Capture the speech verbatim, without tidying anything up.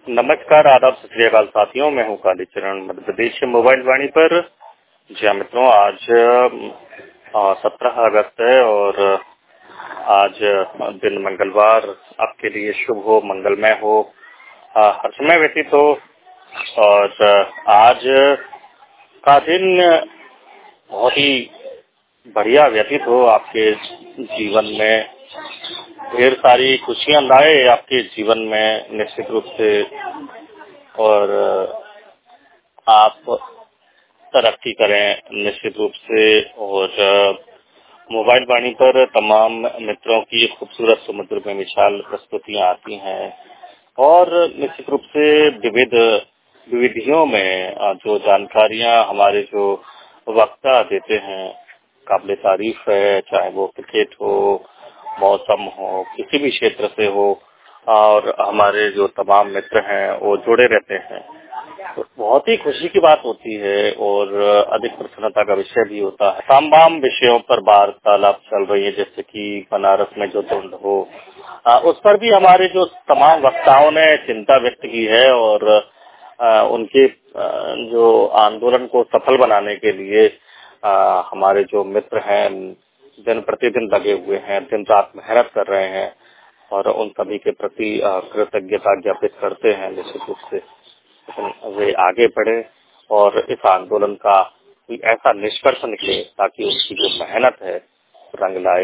नमस्कार, आदाब, सत श्री अकाल साथियों। मैं हूं कालीचरण मध्य प्रदेश मोबाइल वाणी पर। जी हाँ मित्रों, आज सत्रह अगस्त है और आज दिन मंगलवार आपके लिए शुभ हो, मंगलमय हो, हर समय व्यतीत हो। और आज का दिन बहुत ही बढ़िया व्यतीत हो आपके जीवन में, ढेर सारी खुशियां लाए आपके जीवन में निश्चित रूप से, और आप तरक्की करें निश्चित रूप से। और मोबाइल वाणी पर तमाम मित्रों की खूबसूरत समुद्र में विशाल प्रस्तुतियां आती हैं और निश्चित रूप से विविध विविधियों में जो जानकारियां हमारे जो वक्ता देते हैं काबिल तारीफ है, चाहे वो क्रिकेट हो, मौसम हो, किसी भी क्षेत्र से हो। और हमारे जो तमाम मित्र हैं वो जुड़े रहते हैं, तो बहुत ही खुशी की बात होती है और अधिक प्रसन्नता का विषय भी होता है। तमाम विषयों पर वार्तालाप चल रही है, जैसे कि बनारस में जो धुंध हो, आ, उस पर भी हमारे जो तमाम वक्ताओं ने चिंता व्यक्त की है और आ, उनके आ, जो आंदोलन को सफल बनाने के लिए आ, हमारे जो मित्र हैं दिन प्रतिदिन लगे हुए हैं, दिन रात मेहनत कर रहे हैं और उन सभी के प्रति कृतज्ञता ज्ञापित करते हैं निश्चित रूप से। वे आगे बढ़े और इस आंदोलन का कोई ऐसा निष्कर्ष निकले ताकि उनकी जो मेहनत है रंग लाए।